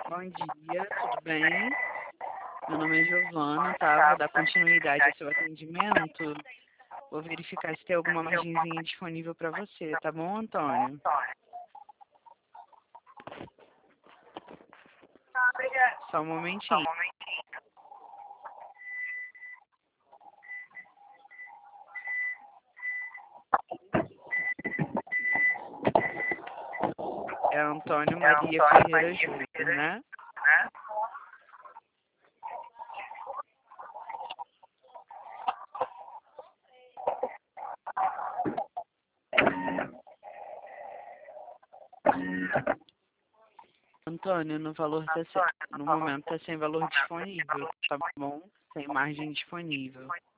Bom dia, tudo bem? Meu nome é Giovana, tá? Vou dar continuidade ao seu atendimento. Vou verificar se tem alguma margenzinha disponível para você, tá bom, Antônio? Só um momentinho. É Antônio Maria Ferreira Júnior, né? Antônio, no momento tá sem valor disponível, tá bom? Sem margem disponível.